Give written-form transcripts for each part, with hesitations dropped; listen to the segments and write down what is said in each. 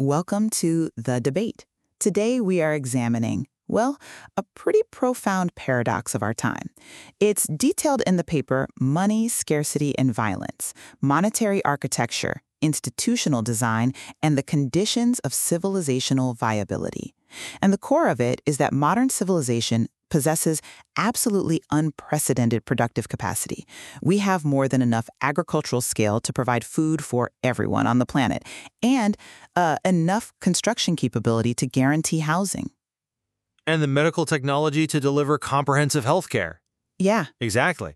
Welcome to The Debate. Today we are examining, well, a pretty profound paradox of our time. It's detailed in the paper Money, Scarcity, and Violence, Monetary Architecture, Institutional Design, and the Conditions of Civilizational Viability. And the core of it is that modern civilization possesses absolutely unprecedented productive capacity. We have more than enough agricultural scale to provide food for everyone on the planet, and enough construction capability to guarantee housing. And the medical technology to deliver comprehensive health care. Yeah. Exactly.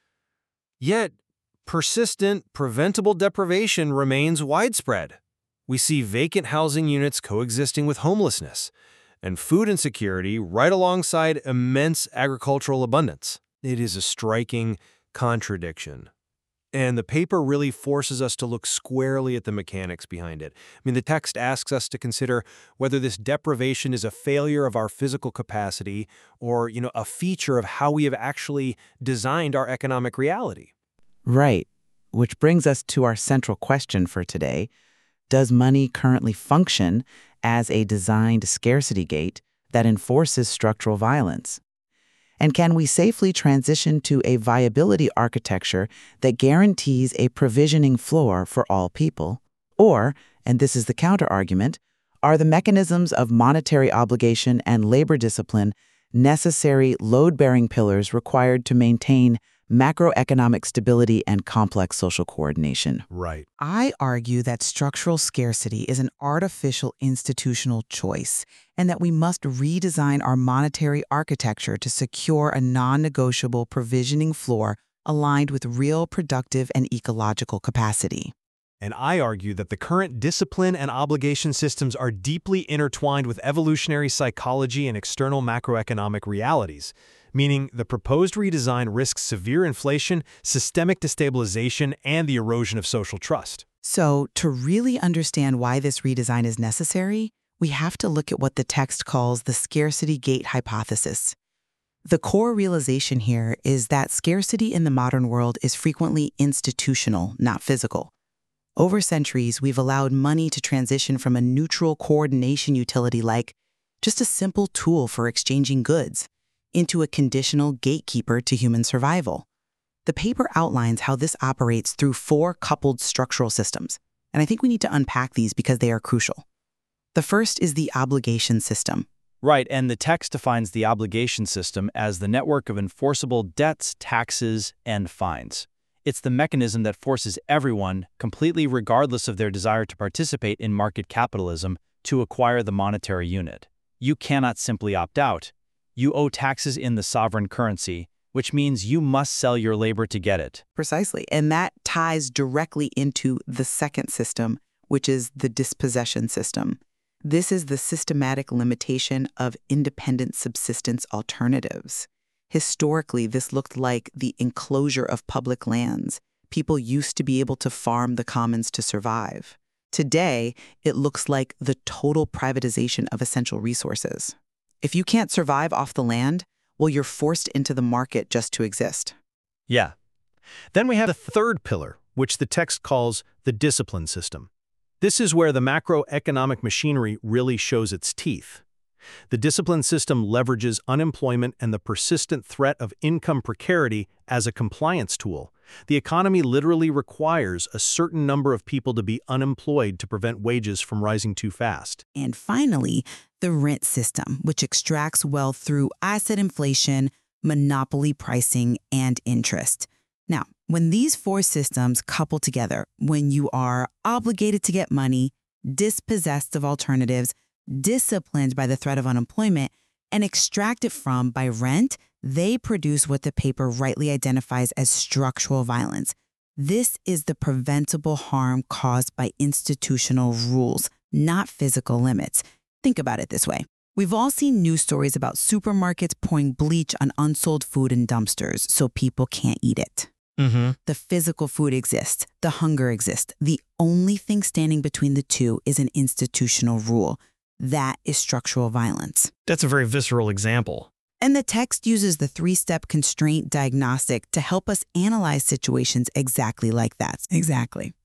Yet, persistent, preventable deprivation remains widespread. We see vacant housing units coexisting with homelessness, and food insecurity right alongside immense agricultural abundance. It is a striking contradiction. And the paper really forces us to look squarely at the mechanics behind it. I mean, the text asks us to consider whether this deprivation is a failure of our physical capacity or, a feature of how we have actually designed our economic reality. Right, which brings us to our central question for today. Does money currently function as a designed scarcity gate that enforces structural violence? And can we safely transition to a viability architecture that guarantees a provisioning floor for all people? Or, and this is the counterargument, are the mechanisms of monetary obligation and labor discipline necessary load-bearing pillars required to maintain macroeconomic stability and complex social coordination? Right. I argue that structural scarcity is an artificial institutional choice, and that we must redesign our monetary architecture to secure a non-negotiable provisioning floor aligned with real productive and ecological capacity. And I argue that the current discipline and obligation systems are deeply intertwined with evolutionary psychology and external macroeconomic realities, meaning the proposed redesign risks severe inflation, systemic destabilization, and the erosion of social trust. So, to really understand why this redesign is necessary, we have to look at what the text calls the scarcity gate hypothesis. The core realization here is that scarcity in the modern world is frequently institutional, not physical. Over centuries, we've allowed money to transition from a neutral coordination utility like just a simple tool for exchanging goods into a conditional gatekeeper to human survival. The paper outlines how this operates through 4 coupled structural systems, and I think we need to unpack these because they are crucial. The first is the obligation system. Right, and the text defines the obligation system as the network of enforceable debts, taxes, and fines. It's the mechanism that forces everyone, completely regardless of their desire to participate in market capitalism, to acquire the monetary unit. You cannot simply opt out. You owe taxes in the sovereign currency, which means you must sell your labor to get it. Precisely, and that ties directly into the second system, which is the dispossession system. This is the systematic limitation of independent subsistence alternatives. Historically, this looked like the enclosure of public lands. People used to be able to farm the commons to survive. Today, it looks like the total privatization of essential resources. If you can't survive off the land, well, you're forced into the market just to exist. Yeah. Then we have the third pillar, which the text calls the discipline system. This is where the macroeconomic machinery really shows its teeth. The discipline system leverages unemployment and the persistent threat of income precarity as a compliance tool. The economy literally requires a certain number of people to be unemployed to prevent wages from rising too fast. And finally, the rent system, which extracts wealth through asset inflation, monopoly pricing, and interest. Now, when these 4 systems couple together, when you are obligated to get money, dispossessed of alternatives, disciplined by the threat of unemployment, and extracted from by rent, they produce what the paper rightly identifies as structural violence. This is the preventable harm caused by institutional rules, not physical limits. Think about it this way. We've all seen news stories about supermarkets pouring bleach on unsold food in dumpsters so people can't eat it. The physical food exists, the hunger exists. The only thing standing between the two is an institutional rule. That is structural violence. That's a very visceral example. And the text uses the 3-step constraint diagnostic to help us analyze situations exactly like that. Exactly.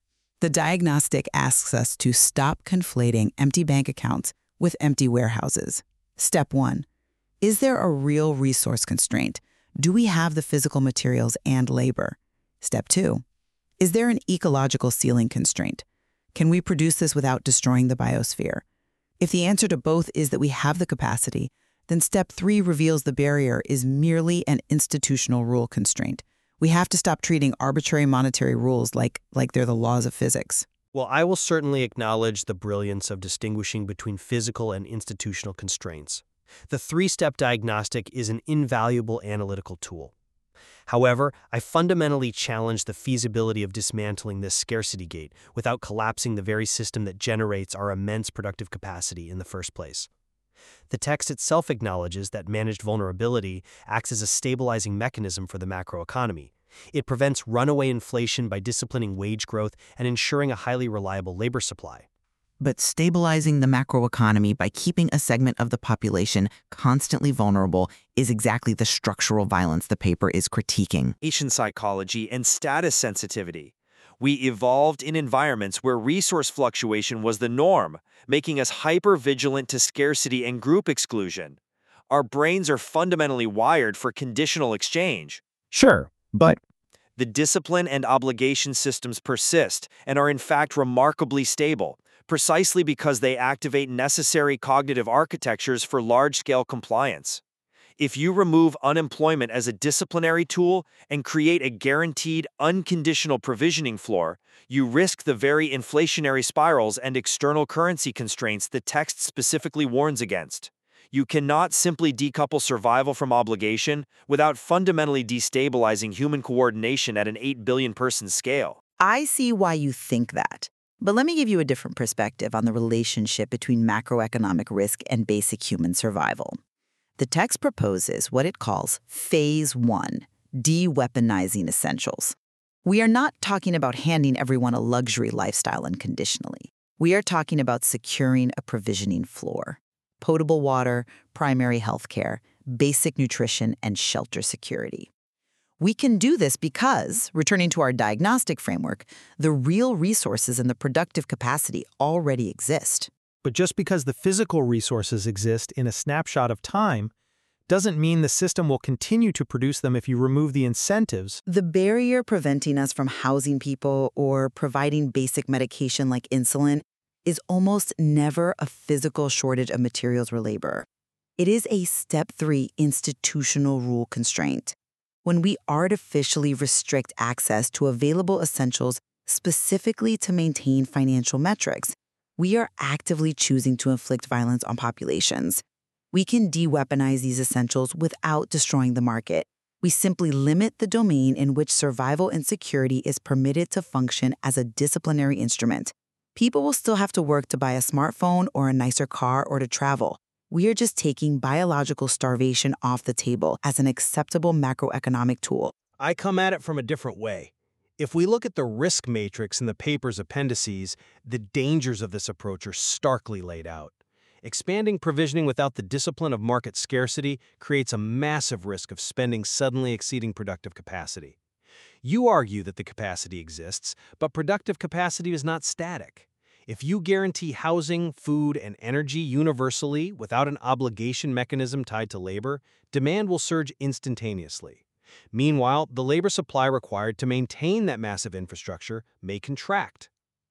The diagnostic asks us to stop conflating empty bank accounts with empty warehouses. Step 1. Is there a real resource constraint? Do we have the physical materials and labor? Step 2. Is there an ecological ceiling constraint? Can we produce this without destroying the biosphere? If the answer to both is that we have the capacity, then step 3 reveals the barrier is merely an institutional rule constraint. We have to stop treating arbitrary monetary rules like they're the laws of physics. Well, I will certainly acknowledge the brilliance of distinguishing between physical and institutional constraints. The 3-step diagnostic is an invaluable analytical tool. However, I fundamentally challenge the feasibility of dismantling this scarcity gate without collapsing the very system that generates our immense productive capacity in the first place. The text itself acknowledges that managed vulnerability acts as a stabilizing mechanism for the macroeconomy. It prevents runaway inflation by disciplining wage growth and ensuring a highly reliable labor supply. But stabilizing the macroeconomy by keeping a segment of the population constantly vulnerable is exactly the structural violence the paper is critiquing. Asian psychology and status sensitivity. We evolved in environments where resource fluctuation was the norm, making us hyper-vigilant to scarcity and group exclusion. Our brains are fundamentally wired for conditional exchange. Sure, but The discipline and obligation systems persist and are in fact remarkably stable, precisely because they activate necessary cognitive architectures for large-scale compliance. If you remove unemployment as a disciplinary tool and create a guaranteed, unconditional provisioning floor, you risk the very inflationary spirals and external currency constraints the text specifically warns against. You cannot simply decouple survival from obligation without fundamentally destabilizing human coordination at an 8 billion person scale. I see why you think that. But let me give you a different perspective on the relationship between macroeconomic risk and basic human survival. The text proposes what it calls Phase 1, de-weaponizing essentials. We are not talking about handing everyone a luxury lifestyle unconditionally. We are talking about securing a provisioning floor. Potable water, primary health care, basic nutrition, and shelter security. We can do this because, returning to our diagnostic framework, the real resources and the productive capacity already exist. But just because the physical resources exist in a snapshot of time doesn't mean the system will continue to produce them if you remove the incentives. The barrier preventing us from housing people or providing basic medication like insulin is almost never a physical shortage of materials or labor. It is a step 3 institutional rule constraint. When we artificially restrict access to available essentials specifically to maintain financial metrics, we are actively choosing to inflict violence on populations. We can de-weaponize these essentials without destroying the market. We simply limit the domain in which survival and security is permitted to function as a disciplinary instrument. People will still have to work to buy a smartphone or a nicer car or to travel. We are just taking biological starvation off the table as an acceptable macroeconomic tool. I come at it from a different way. If we look at the risk matrix in the paper's appendices, the dangers of this approach are starkly laid out. Expanding provisioning without the discipline of market scarcity creates a massive risk of spending suddenly exceeding productive capacity. You argue that the capacity exists, but productive capacity is not static. If you guarantee housing, food, and energy universally without an obligation mechanism tied to labor, demand will surge instantaneously. Meanwhile, the labor supply required to maintain that massive infrastructure may contract.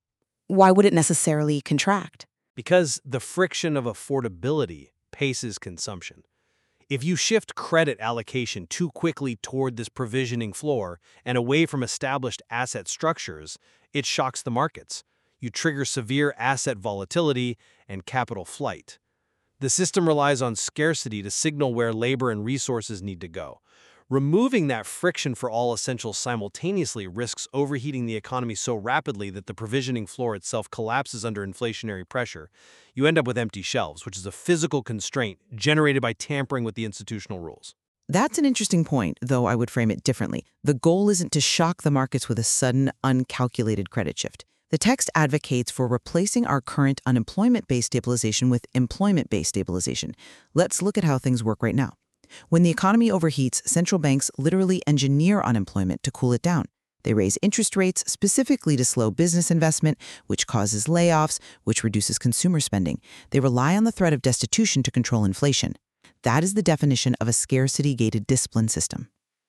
Why would it necessarily contract? Because the friction of affordability paces consumption. If you shift credit allocation too quickly toward this provisioning floor and away from established asset structures, it shocks the markets. You trigger severe asset volatility and capital flight. The system relies on scarcity to signal where labor and resources need to go. Removing that friction for all essentials simultaneously risks overheating the economy so rapidly that the provisioning floor itself collapses under inflationary pressure. You end up with empty shelves, which is a physical constraint generated by tampering with the institutional rules. That's an interesting point, though I would frame it differently. The goal isn't to shock the markets with a sudden, uncalculated credit shift. The text advocates for replacing our current unemployment-based stabilization with employment-based stabilization. Let's look at how things work right now. When the economy overheats, central banks literally engineer unemployment to cool it down. They raise interest rates specifically to slow business investment, which causes layoffs, which reduces consumer spending. They rely on the threat of destitution to control inflation. That is the definition of a scarcity-gated discipline system.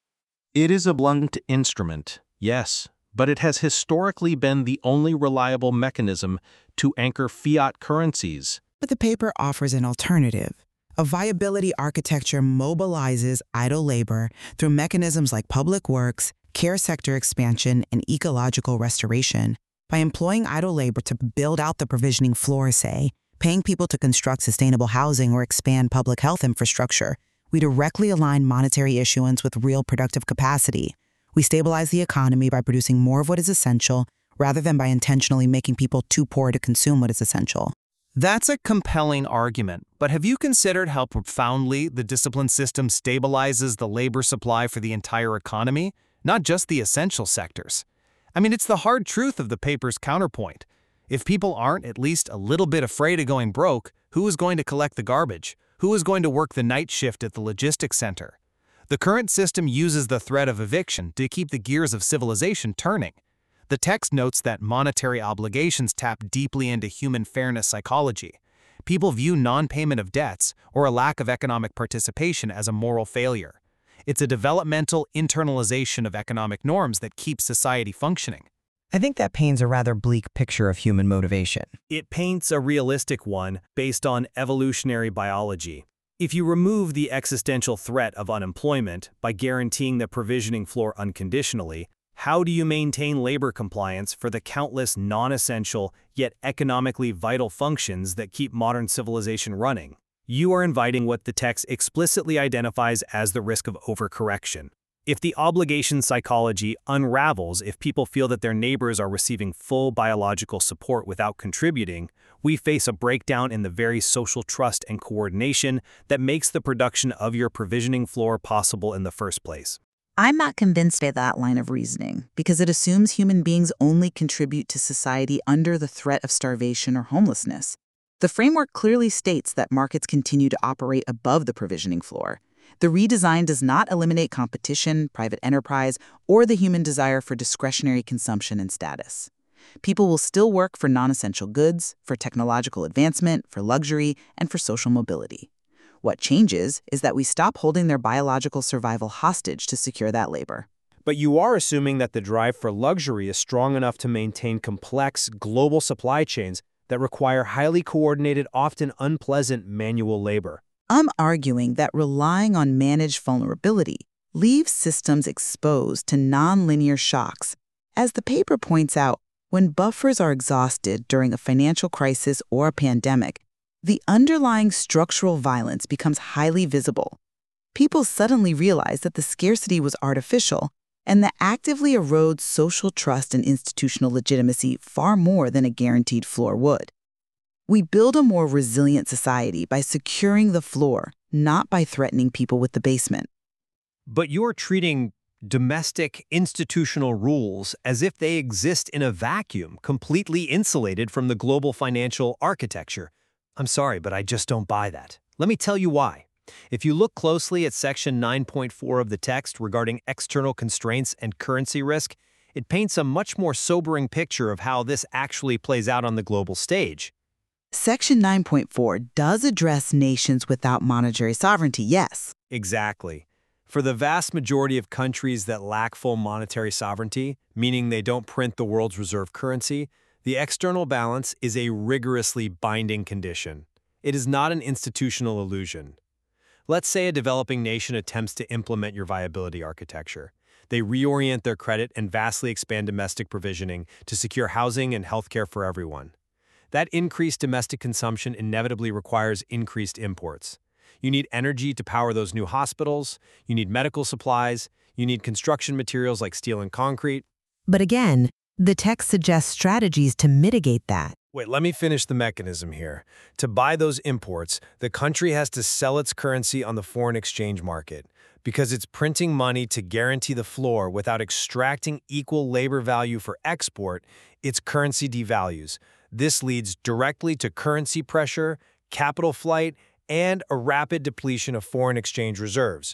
It is a blunt instrument, yes, but it has historically been the only reliable mechanism to anchor fiat currencies. But the paper offers an alternative. A viability architecture mobilizes idle labor through mechanisms like public works, care sector expansion, and ecological restoration. By employing idle labor to build out the provisioning floor, say, paying people to construct sustainable housing or expand public health infrastructure, we directly align monetary issuance with real productive capacity. We stabilize the economy by producing more of what is essential rather than by intentionally making people too poor to consume what is essential. That's a compelling argument, but have you considered how profoundly the discipline system stabilizes the labor supply for the entire economy, not just the essential sectors? I mean, it's the hard truth of the paper's counterpoint. If people aren't at least a little bit afraid of going broke, who is going to collect the garbage? Who is going to work the night shift at the logistics center? The current system uses the threat of eviction to keep the gears of civilization turning. The text notes that monetary obligations tap deeply into human fairness psychology. People view non-payment of debts or a lack of economic participation as a moral failure. It's a developmental internalization of economic norms that keeps society functioning. I think that paints a rather bleak picture of human motivation. It paints a realistic one based on evolutionary biology. If you remove the existential threat of unemployment by guaranteeing the provisioning floor unconditionally, how do you maintain labor compliance for the countless non-essential yet economically vital functions that keep modern civilization running? You are inviting what the text explicitly identifies as the risk of overcorrection. If the obligation psychology unravels if people feel that their neighbors are receiving full biological support without contributing, we face a breakdown in the very social trust and coordination that makes the production of your provisioning floor possible in the first place. I'm not convinced by that line of reasoning because it assumes human beings only contribute to society under the threat of starvation or homelessness. The framework clearly states that markets continue to operate above the provisioning floor. The redesign does not eliminate competition, private enterprise, or the human desire for discretionary consumption and status. People will still work for non-essential goods, for technological advancement, for luxury, and for social mobility. What changes is that we stop holding their biological survival hostage to secure that labor. But you are assuming that the drive for luxury is strong enough to maintain complex, global supply chains that require highly coordinated, often unpleasant manual labor. I'm arguing that relying on managed vulnerability leaves systems exposed to nonlinear shocks. As the paper points out, when buffers are exhausted during a financial crisis or a pandemic, the underlying structural violence becomes highly visible. People suddenly realize that the scarcity was artificial and that actively erodes social trust and institutional legitimacy far more than a guaranteed floor would. We build a more resilient society by securing the floor, not by threatening people with the basement. But you're treating domestic institutional rules as if they exist in a vacuum, completely insulated from the global financial architecture. I'm sorry, but I just don't buy that. Let me tell you why. If you look closely at Section 9.4 of the text regarding external constraints and currency risk, it paints a much more sobering picture of how this actually plays out on the global stage. Section 9.4 does address nations without monetary sovereignty, yes. Exactly. For the vast majority of countries that lack full monetary sovereignty, meaning they don't print the world's reserve currency, the external balance is a rigorously binding condition. It is not an institutional illusion. Let's say a developing nation attempts to implement your viability architecture. They reorient their credit and vastly expand domestic provisioning to secure housing and healthcare for everyone. That increased domestic consumption inevitably requires increased imports. You need energy to power those new hospitals, you need medical supplies, you need construction materials like steel and concrete. But again, the text suggests strategies to mitigate that. Wait, let me finish the mechanism here. To buy those imports, the country has to sell its currency on the foreign exchange market. Because it's printing money to guarantee the floor without extracting equal labor value for export, its currency devalues. This leads directly to currency pressure, capital flight, and a rapid depletion of foreign exchange reserves.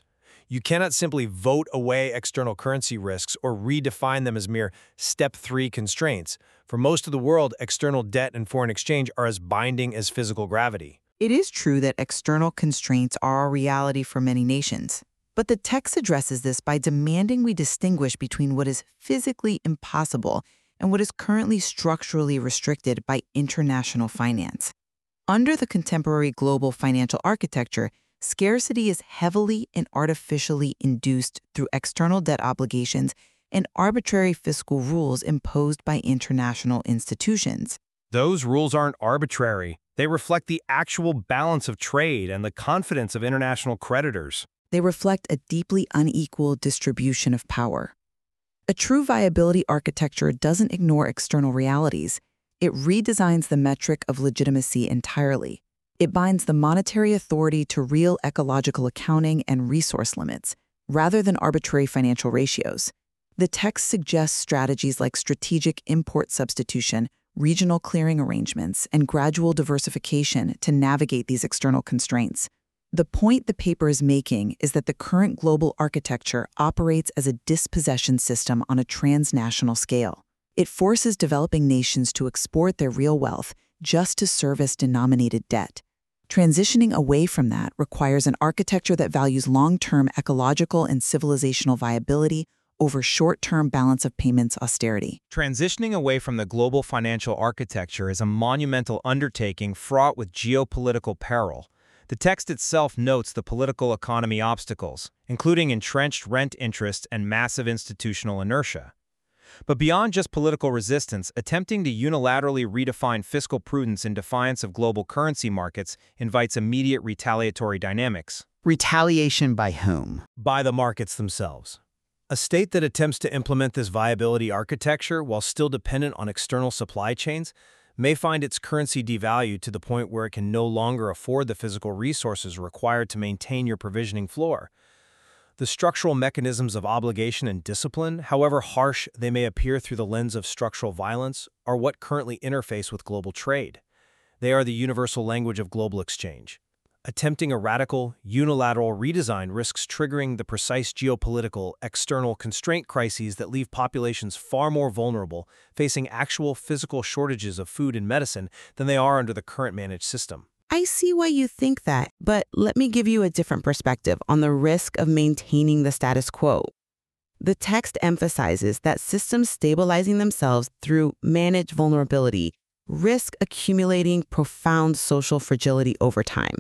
You cannot simply vote away external currency risks or redefine them as mere Step 3 constraints. For most of the world, external debt and foreign exchange are as binding as physical gravity. It is true that external constraints are a reality for many nations, but the text addresses this by demanding we distinguish between what is physically impossible and what is currently structurally restricted by international finance. Under the contemporary global financial architecture, scarcity is heavily and artificially induced through external debt obligations and arbitrary fiscal rules imposed by international institutions. Those rules aren't arbitrary. They reflect the actual balance of trade and the confidence of international creditors. They reflect a deeply unequal distribution of power. A true viability architecture doesn't ignore external realities. It redesigns the metric of legitimacy entirely. It binds the monetary authority to real ecological accounting and resource limits, rather than arbitrary financial ratios. The text suggests strategies like strategic import substitution, regional clearing arrangements, and gradual diversification to navigate these external constraints. The point the paper is making is that the current global architecture operates as a dispossession system on a transnational scale. It forces developing nations to export their real wealth just to service denominated debt. Transitioning away from that requires an architecture that values long-term ecological and civilizational viability over short-term balance of payments austerity. Transitioning away from the global financial architecture is a monumental undertaking fraught with geopolitical peril. The text itself notes the political economy obstacles, including entrenched rent interest and massive institutional inertia. But beyond just political resistance, attempting to unilaterally redefine fiscal prudence in defiance of global currency markets invites immediate retaliatory dynamics. Retaliation by whom? By the markets themselves. A state that attempts to implement this viability architecture while still dependent on external supply chains may find its currency devalued to the point where it can no longer afford the physical resources required to maintain your provisioning floor. The structural mechanisms of obligation and discipline, however harsh they may appear through the lens of structural violence, are what currently interface with global trade. They are the universal language of global exchange. Attempting a radical, unilateral redesign risks triggering the precise geopolitical, external constraint crises that leave populations far more vulnerable, facing actual physical shortages of food and medicine than they are under the current managed system. I see why you think that, but let me give you a different perspective on the risk of maintaining the status quo. The text emphasizes that systems stabilizing themselves through managed vulnerability risk accumulating profound social fragility over time.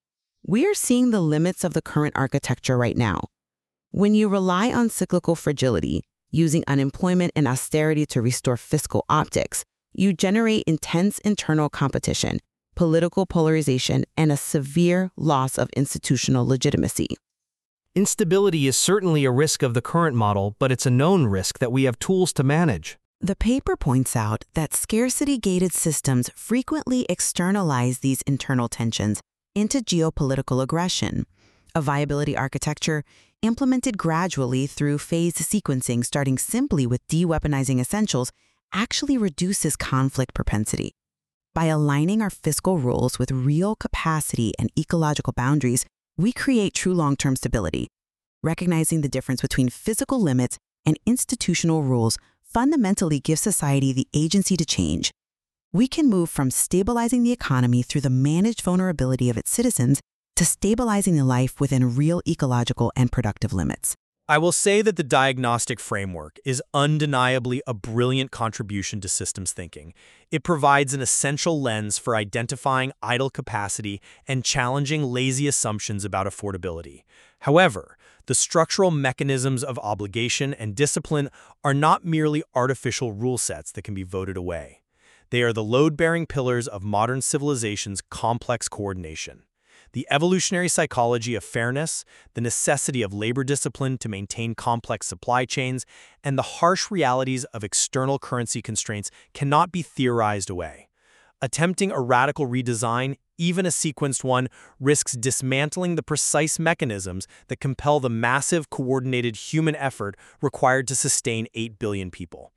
We are seeing the limits of the current architecture right now. When you rely on cyclical fragility, using unemployment and austerity to restore fiscal optics, you generate intense internal competition, political polarization, and a severe loss of institutional legitimacy. Instability is certainly a risk of the current model, but it's a known risk that we have tools to manage. The paper points out that scarcity-gated systems frequently externalize these internal tensions into geopolitical aggression. A viability architecture, implemented gradually through phased sequencing starting simply with de-weaponizing essentials, actually reduces conflict propensity. By aligning our fiscal rules with real capacity and ecological boundaries, we create true long-term stability. Recognizing the difference between physical limits and institutional rules fundamentally gives society the agency to change. We can move from stabilizing the economy through the managed vulnerability of its citizens to stabilizing the life within real ecological and productive limits. I will say that the diagnostic framework is undeniably a brilliant contribution to systems thinking. It provides an essential lens for identifying idle capacity and challenging lazy assumptions about affordability. However, the structural mechanisms of obligation and discipline are not merely artificial rule sets that can be voted away. They are the load-bearing pillars of modern civilization's complex coordination. The evolutionary psychology of fairness, the necessity of labor discipline to maintain complex supply chains, and the harsh realities of external currency constraints cannot be theorized away. Attempting a radical redesign, even a sequenced one, risks dismantling the precise mechanisms that compel the massive coordinated human effort required to sustain 8 billion people.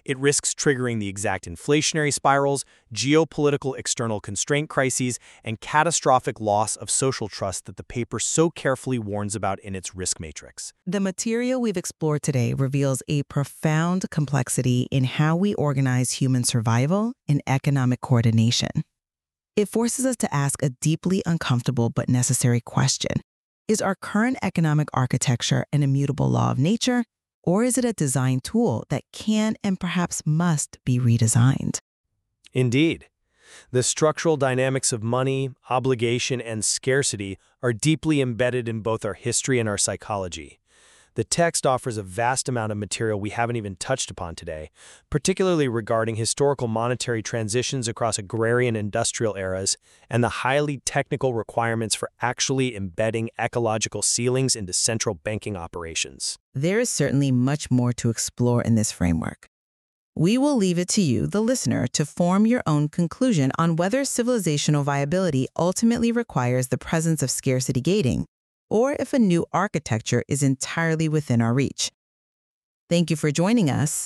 It risks triggering the exact inflationary spirals, geopolitical external constraint crises, and catastrophic loss of social trust that the paper so carefully warns about in its risk matrix. The material we've explored today reveals a profound complexity in how we organize human survival and economic coordination. It forces us to ask a deeply uncomfortable but necessary question. Is our current economic architecture an immutable law of nature, or is it a design tool that can and perhaps must be redesigned? Indeed. The structural dynamics of money, obligation, and scarcity are deeply embedded in both our history and our psychology. The text offers a vast amount of material we haven't even touched upon today, particularly regarding historical monetary transitions across agrarian industrial eras and the highly technical requirements for actually embedding ecological ceilings into central banking operations. There is certainly much more to explore in this framework. We will leave it to you, the listener, to form your own conclusion on whether civilizational viability ultimately requires the presence of scarcity gating, or if a new architecture is entirely within our reach. Thank you for joining us.